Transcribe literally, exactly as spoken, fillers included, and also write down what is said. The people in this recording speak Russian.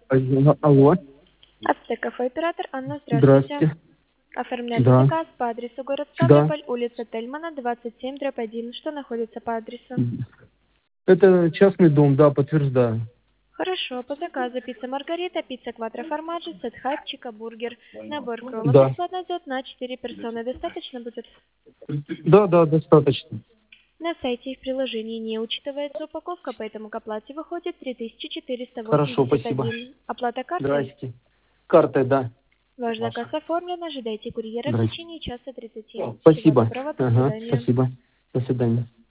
Алло. Алло. Ацтекафе оператор Анна, здравствуйте. Здравствуйте. Оформляли Да. заказ по адресу город Да. Ставрополь, улица Тельмана, двадцать семь, дробь один. Что находится по адресу? Это частный дом, да, подтверждаю. Хорошо, по заказу пицца Маргарита, пицца Квадро Формаджи, сет хайп, чика бургер. Набор кроллов Да. бесплатно идет на четыре персоны. Достаточно будет? Да, да, достаточно. На сайте и в приложении не учитывается упаковка, поэтому к оплате выходит три тысячи четыреста Хорошо, восемьдесят спасибо. один. Оплата картой? Здрасте. Картой, да. Ваш заказ оформлен, ожидайте курьера в Здрасте. течение часа тридцати. Всего Спасибо. доброго, до Ага, свидания. спасибо. До свидания.